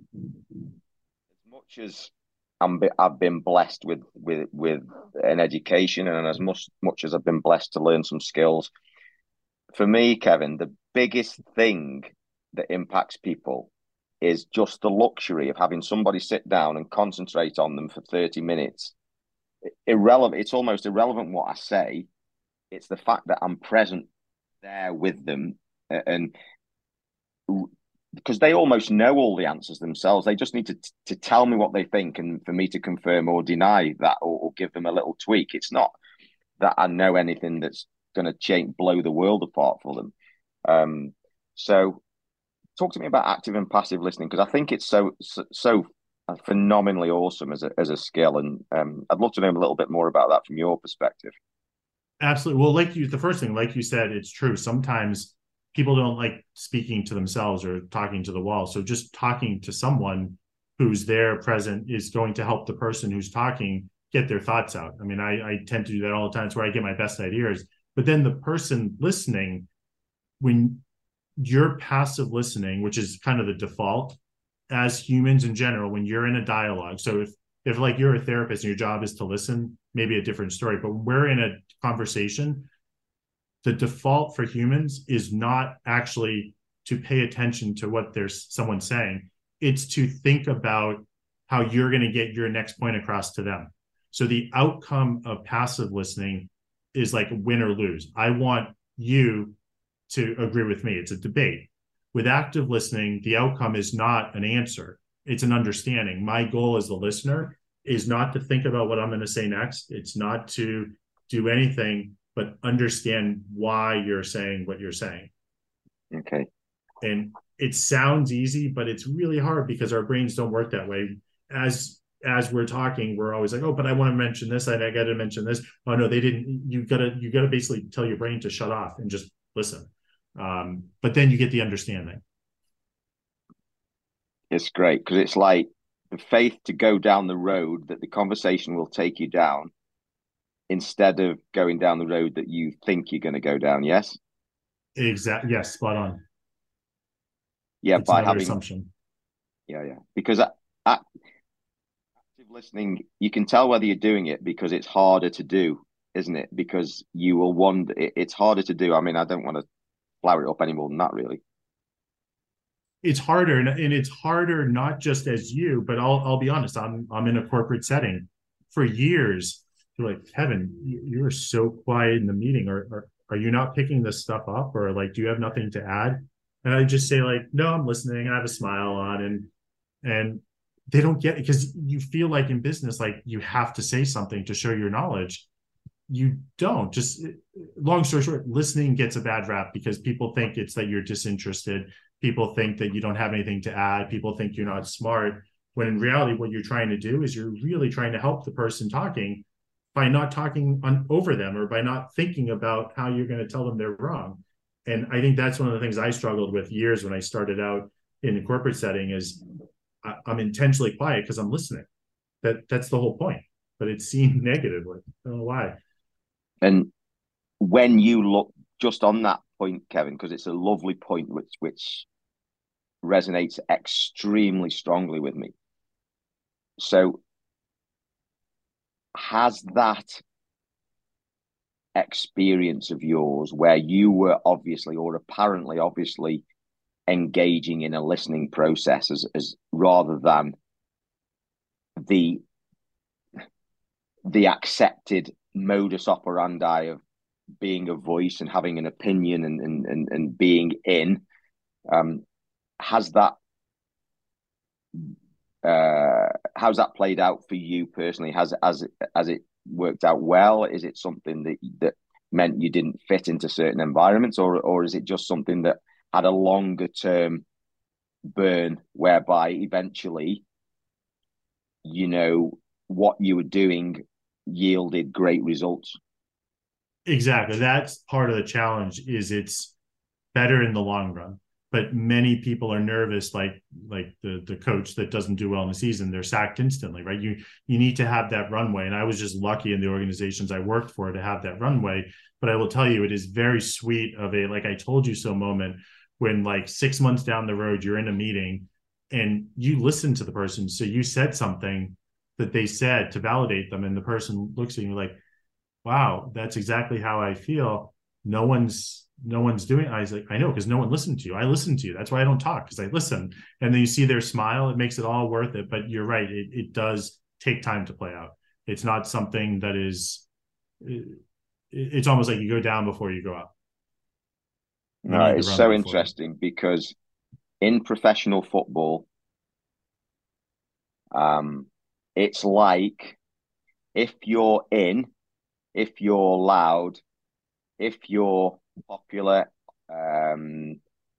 as much as I'm, I've been blessed with with with an education, and as much much as I've been blessed to learn some skills, for me, Kevin, the biggest thing that impacts people is just the luxury of having somebody sit down and concentrate on them for thirty minutes. Irrelevant. It's almost irrelevant what I say. It's the fact that I'm present there with them, and because they almost know all the answers themselves. They just need to to tell me what they think, and for me to confirm or deny that, or, or give them a little tweak. It's not that I know anything that's going to change, blow the world apart for them. Um, so, talk to me about active and passive listening, because I think it's so so, so phenomenally awesome as a as a skill, and um, I'd love to know a little bit more about that from your perspective. Absolutely. Well, like you, the first thing, like you said, it's true. Sometimes people don't like speaking to themselves or talking to the wall. So just talking to someone who's there present is going to help the person who's talking get their thoughts out. I mean, I, I tend to do that all the time. It's where I get my best ideas. But then the person listening, when you're passive listening, which is kind of the default as humans in general, when you're in a dialogue. So if if like you're a therapist and your job is to listen, maybe a different story. But when we're in a conversation, the default for humans is not actually to pay attention to what there's someone saying. It's to think about how you're going to get your next point across to them. So the outcome of passive listening is like win or lose. I want you to agree with me. It's a debate. With active listening, the outcome is not an answer. It's an understanding. My goal as the listener is not to think about what I'm going to say next. It's not to do anything but understand why you're saying what you're saying. Okay. And it sounds easy, but it's really hard because our brains don't work that way. As as we're talking, we're always like, oh, but I want to mention this. I, I got to mention this. Oh no, they didn't. You gotta, you gotta basically tell your brain to shut off and just listen. Um, but then you get the understanding. It's great because it's like the faith to go down the road that the conversation will take you down instead of going down the road that you think you're going to go down. Yes. Exactly. Yes. Spot on. Yeah. It's by another having assumption. Yeah, yeah. Because I, I, active listening, you can tell whether you're doing it because it's harder to do, isn't it? Because you will wonder, it, it's harder to do. I mean, I don't want to flower it up any more than that, really. It's harder, and, and it's harder not just as you, but I'll I'll be honest. I'm I'm in a corporate setting for years. You're like, Kevin, you, you are so quiet in the meeting, or, or are you not picking this stuff up, or like, do you have nothing to add? And I just say like, no, I'm listening. I have a smile on, and and they don't get it because you feel like in business, like you have to say something to show your knowledge. You don't. Just long story short, listening gets a bad rap because people think it's that you're disinterested. People think that you don't have anything to add. People think you're not smart. When in reality, what you're trying to do is you're really trying to help the person talking by not talking on, over them, or by not thinking about how you're going to tell them they're wrong. And I think that's one of the things I struggled with years when I started out in a corporate setting is I, I'm intentionally quiet because I'm listening. That that's the whole point. But it's seen negatively. I don't know why. And when you look just on that point, Kevin, because it's a lovely point which which resonates extremely strongly with me. So has that experience of yours where you were obviously or apparently obviously engaging in a listening process as, as rather than the the accepted modus operandi of being a voice and having an opinion and and and, and being in, um, has that uh, how's that played out for you personally? Has has it has it worked out well? Is it something that that meant you didn't fit into certain environments, or or is it just something that had a longer term burn whereby eventually, you know, what you were doing yielded great results? Exactly. That's part of the challenge is it's better in the long run. But many people are nervous, like like the the coach that doesn't do well in the season, they're sacked instantly, right? You you need to have that runway. And I was just lucky in the organizations I worked for to have that runway. But I will tell you, it is very sweet of a like I told you so moment when like six months down the road, you're in a meeting and you listen to the person. So you said something that they said to validate them, and the person looks at you like, wow, that's exactly how I feel. No one's no one's doing it. I was like, I know, because no one listened to you. I listened to you. That's why I don't talk, because I listen. And then you see their smile, it makes it all worth it. But you're right, it, it does take time to play out. It's not something that is it, it's almost like you go down before you go up. You No, need the it's so runway for it. interesting because in professional football, um, it's like if you're in, if you're loud, if you're popular, um,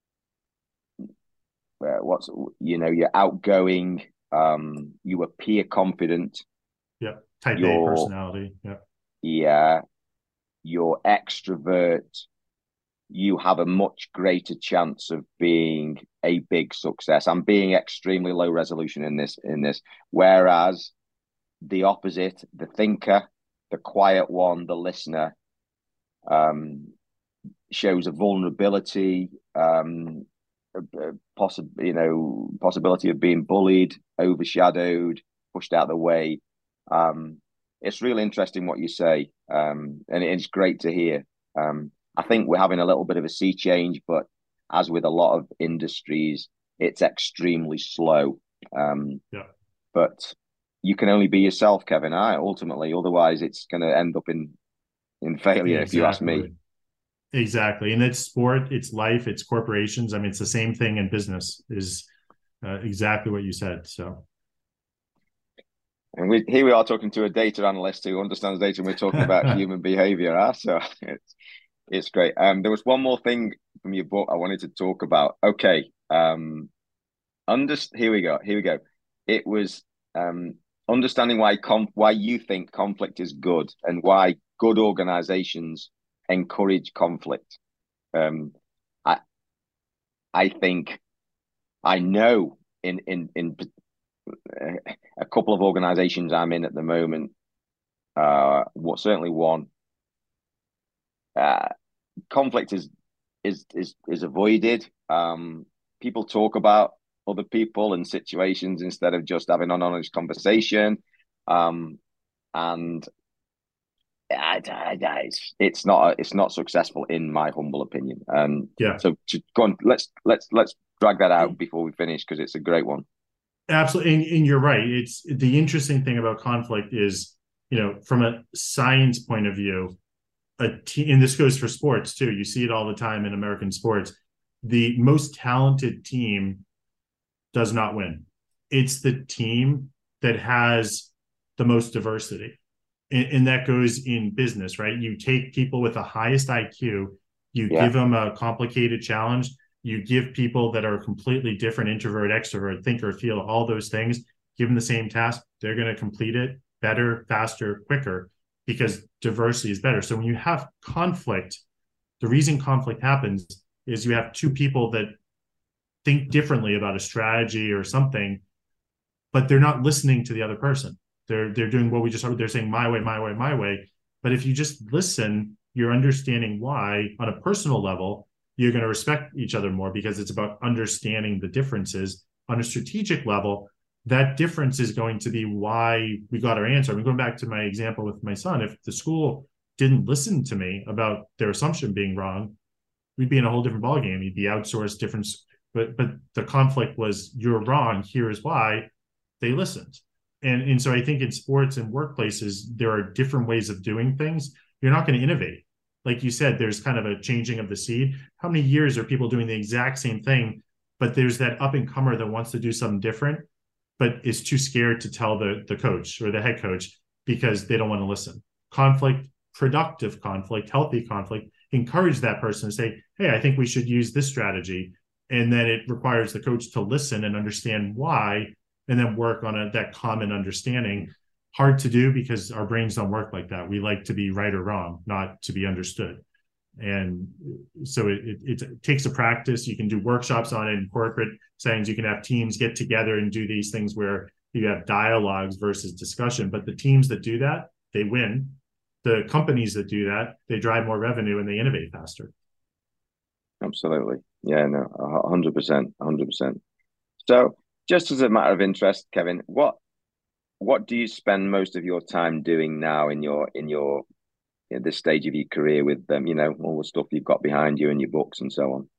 uh, what's you know, you're outgoing, um, you appear confident, Yeah. Type A you're personality. Yeah. yeah, you're extrovert, you have a much greater chance of being a big success. I'm being extremely low resolution in this in this, whereas the opposite, the thinker, the quiet one, the listener, um, shows a vulnerability, um, a, a possi- you know, possibility of being bullied, overshadowed, pushed out of the way. Um, it's really interesting what you say, um, and it's great to hear. Um, I think we're having a little bit of a sea change, but as with a lot of industries, it's extremely slow. Um, Yeah. but you can only be yourself, Kevin. I ultimately, otherwise, it's going to end up in in failure, if you ask me. Exactly. Exactly. And it's sport, it's life, it's corporations. I mean, it's the same thing in business, is uh, exactly what you said. So, And we, here we are talking to a data analyst who understands data, and we're talking about human behavior. Huh? So it's it's great. Um, there was one more thing from your book I wanted to talk about. Okay. Um, under, here we go. Here we go. It was um, understanding why conf- why you think conflict is good and why good organizations encourage conflict. Um, I I think I know in in in a couple of organizations I'm in at the moment. Uh, what certainly one. Uh, conflict is is is is avoided. Um, people talk about other people and situations instead of just having an honest conversation. Um, and I, I, I, it's it's not it's not successful in my humble opinion. Um, Yeah. so to, go on, let's let's let's drag that out before we finish because it's a great one. Absolutely. And, and you're right. It's the interesting thing about conflict is, you know, from a science point of view, a team, and this goes for sports too. You see it all the time in American sports. The most talented team does not win. It's the team that has the most diversity. And, and that goes in business, right? You take people with the highest I Q, you Yeah. give them a complicated challenge, you give people that are completely different, introvert, extrovert, thinker, feel, all those things, give them the same task, they're going to complete it better, faster, quicker, because diversity is better. So when you have conflict, the reason conflict happens is you have two people that think differently about a strategy or something, but they're not listening to the other person. They're they're doing what we just heard. They're saying my way, my way, my way. But if you just listen, you're understanding why on a personal level, you're going to respect each other more because it's about understanding the differences. On a strategic level, that difference is going to be why we got our answer. I'm going back to my example with my son. If the school didn't listen to me about their assumption being wrong, we'd be in a whole different ballgame. You'd be outsourced different, but but the conflict was you're wrong. Here is why. They listened. And, and so I think in sports and workplaces, there are different ways of doing things. You're not going to innovate. Like you said, there's kind of a changing of the seed. How many years are people doing the exact same thing, but there's that up and comer that wants to do something different, but is too scared to tell the, the coach or the head coach because they don't want to listen. Conflict, productive conflict, healthy conflict, encourage that person to say, hey, I think we should use this strategy. And then it requires the coach to listen and understand why, and then work on a, that common understanding. Hard to do because our brains don't work like that. We like to be right or wrong, not to be understood. And so it, it, it takes a practice. You can do workshops on it in corporate settings. You can have teams get together and do these things where you have dialogues versus discussion. But the teams that do that, they win. The companies that do that, they drive more revenue and they innovate faster. Absolutely. Yeah, no, one hundred percent, one hundred percent. So, just as a matter of interest, Kevin, what what do you spend most of your time doing now in your in your in this stage of your career with them? Um, you know, all the stuff you've got behind you and your books and so on.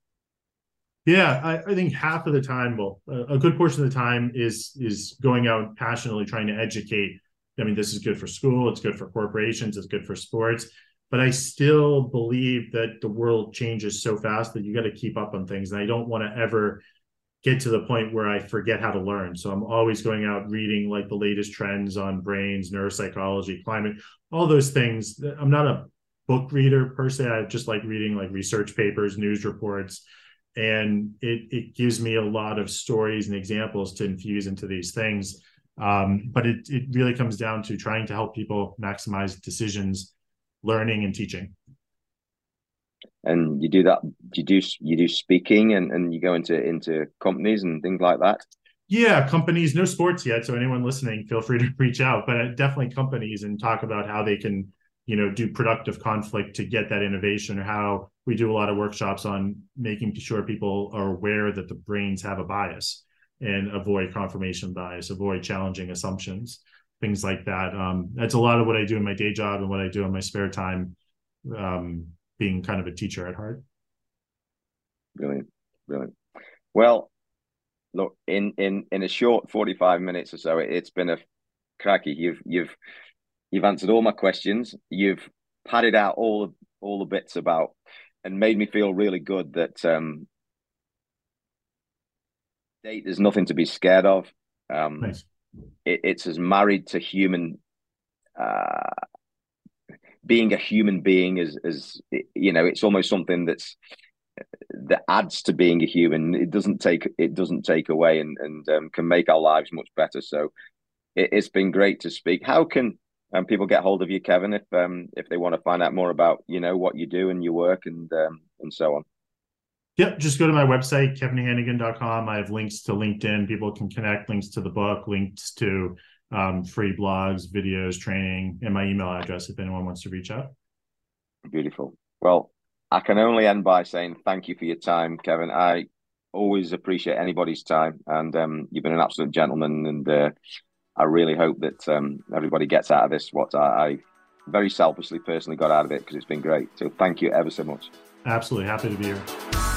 Yeah, I, I think half of the time, well, a, a good portion of the time is is going out passionately trying to educate. I mean, this is good for school, it's good for corporations, it's good for sports. But I still believe that the world changes so fast that you got to keep up on things. And I don't want to ever get to the point where I forget how to learn. So I'm always going out reading like the latest trends on brains, neuropsychology, climate, all those things. I'm not a book reader per se. I just like reading like research papers, news reports, and it it gives me a lot of stories and examples to infuse into these things. Um, but it it really comes down to trying to help people maximize decisions, learning and teaching. And you do that. You do you do speaking, and, and you go into into companies and things like that. Yeah, companies. No sports yet, so anyone listening, feel free to reach out. But definitely companies, and talk about how they can, you know, do productive conflict to get that innovation. Or how we do a lot of workshops on making sure people are aware that the brains have a bias and avoid confirmation bias, avoid challenging assumptions, things like that. Um, that's a lot of what I do in my day job and what I do in my spare time. Um, being kind of a teacher at heart. Brilliant, brilliant. Well, look, in in in a short forty-five minutes or so, it, it's been a cracky. You've you've you've answered all my questions. You've padded out all all the bits about and made me feel really good that um, there's nothing to be scared of. Um, nice. it, it's as married to human. Uh, being a human being is, is you know, it's almost something that's that adds to being a human. It doesn't take it doesn't take away, and and um, can make our lives much better. So, it, it's been great to speak. How can um, people get hold of you, Kevin, if um, if they want to find out more about, you know, what you do and your work and um, and so on? Yep, just go to my website, kevin hannigan dot com. I have links to LinkedIn. People can connect, links to the book, links to um, free blogs, videos, training, and my email address if anyone wants to reach out. Beautiful. Well, I can only end by saying thank you for your time, Kevin. I always appreciate anybody's time, and um, you've been an absolute gentleman, and uh, I really hope that um, everybody gets out of this what I, I very selfishly personally got out of it, because it's been great. So thank you ever so much. Absolutely. Happy to be here.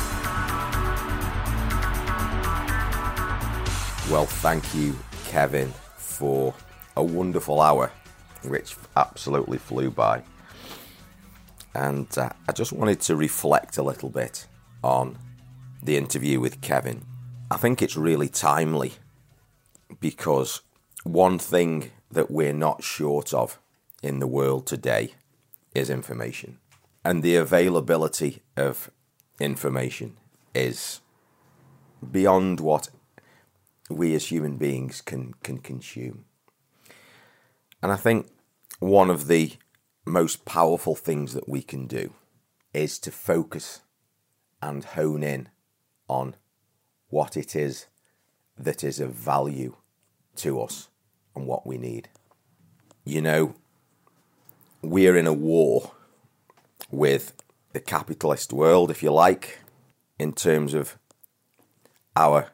Well, thank you, Kevin, for a wonderful hour, which absolutely flew by. And uh, I just wanted to reflect a little bit on the interview with Kevin. I think it's really timely, because one thing that we're not short of in the world today is information. And the availability of information is beyond what we as human beings can, can consume. And I think one of the most powerful things that we can do is to focus and hone in on what it is that is of value to us and what we need. You know, we're in a war with the capitalist world, if you like, in terms of our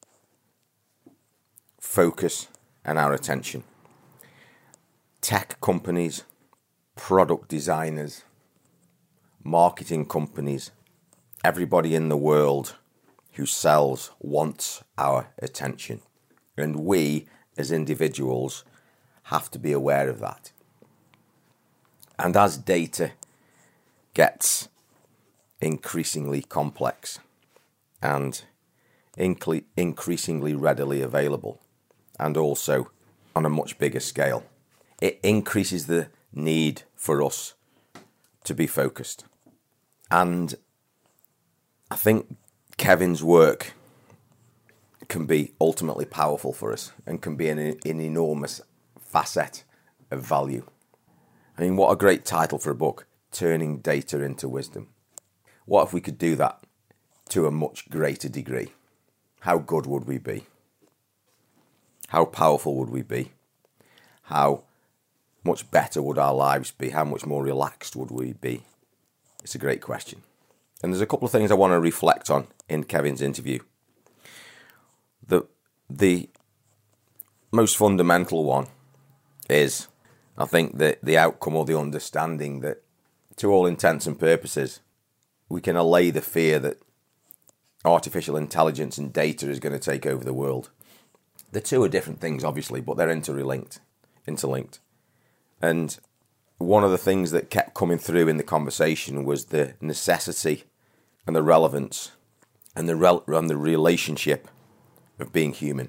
focus and our attention. Tech companies, product designers, marketing companies, everybody in the world who sells wants our attention. And we, as individuals, have to be aware of that. And as data gets increasingly complex and incre- increasingly readily available, and also on a much bigger scale, it increases the need for us to be focused. And I think Kevin's work can be ultimately powerful for us and can be an, an enormous facet of value. I mean, what a great title for a book, Turning Data into Wisdom. What if we could do that to a much greater degree? How good would we be? How powerful would we be? How much better would our lives be? How much more relaxed would we be? It's a great question. And there's a couple of things I want to reflect on in Kevin's interview. The, the most fundamental one is, I think, that the outcome or the understanding that, to all intents and purposes, we can allay the fear that artificial intelligence and data is going to take over the world. The two are different things, obviously, but they're interlinked. interlinked. And one of the things that kept coming through in the conversation was the necessity and the relevance and the, rel- and the relationship of being human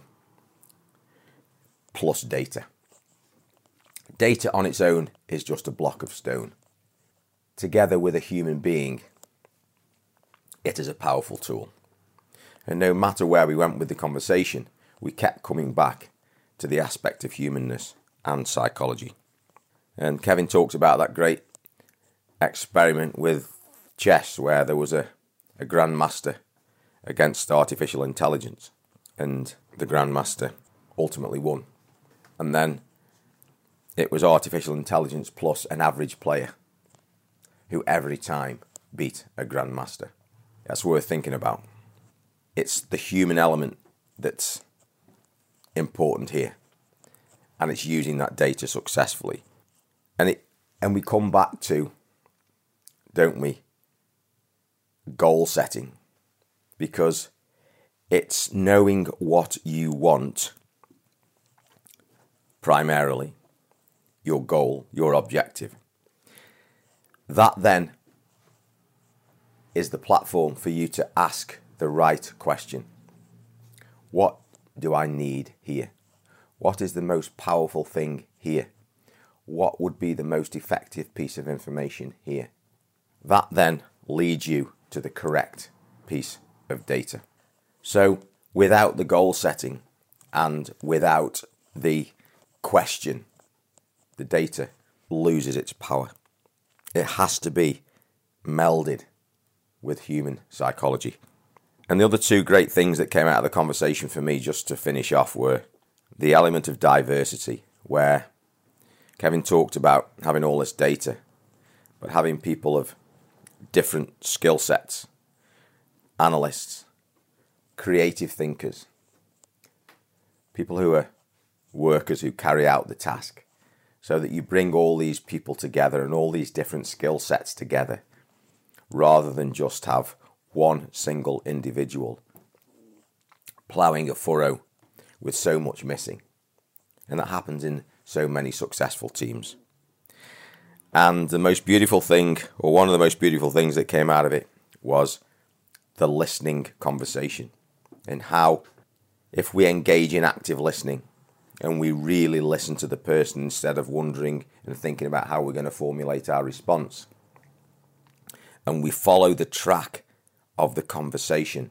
plus data. Data on its own is just a block of stone. Together with a human being, it is a powerful tool. And no matter where we went with the conversation, we kept coming back to the aspect of humanness and psychology. And Kevin talks about that great experiment with chess where there was a, a grandmaster against artificial intelligence, and the grandmaster ultimately won. And then it was artificial intelligence plus an average player who every time beat a grandmaster. That's worth thinking about. It's the human element that's important here, and it's using that data successfully. And it and we come back to, don't we, goal setting, because it's knowing what you want primarily, your goal, your objective. That then is the platform for you to ask the right question. What do I need here? What is the most powerful thing here? What would be the most effective piece of information here? That then leads you to the correct piece of data. So without the goal setting and without the question the data loses its power. It has to be melded with human psychology. And the other two great things that came out of the conversation for me, just to finish off, were the element of diversity, where Kevin talked about having all this data, but having people of different skill sets, analysts, creative thinkers, people who are workers who carry out the task, so that you bring all these people together and all these different skill sets together, rather than just have one single individual ploughing a furrow with so much missing. And that happens in so many successful teams. And the most beautiful thing, or one of the most beautiful things that came out of it, was the listening conversation, and how if we engage in active listening and we really listen to the person instead of wondering and thinking about how we're going to formulate our response, and we follow the track of the conversation,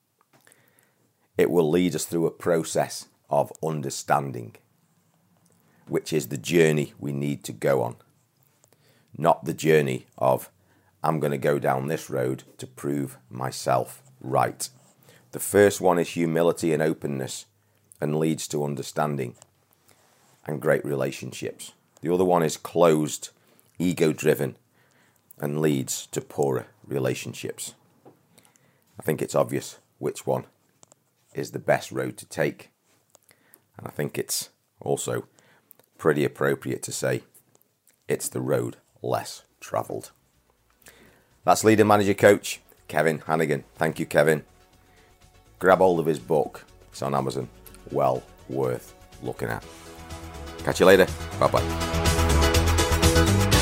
it will lead us through a process of understanding, which is the journey we need to go on, not the journey of I'm going to go down this road to prove myself right. The first one is humility and openness, and leads to understanding and great relationships. The other one is closed, ego-driven, and leads to poorer relationships. I think it's obvious which one is the best road to take. And I think it's also pretty appropriate to say it's the road less travelled. That's Leader Manager Coach Kevin Hannigan. Thank you, Kevin. Grab hold of his book. It's on Amazon. Well worth looking at. Catch you later. Bye-bye.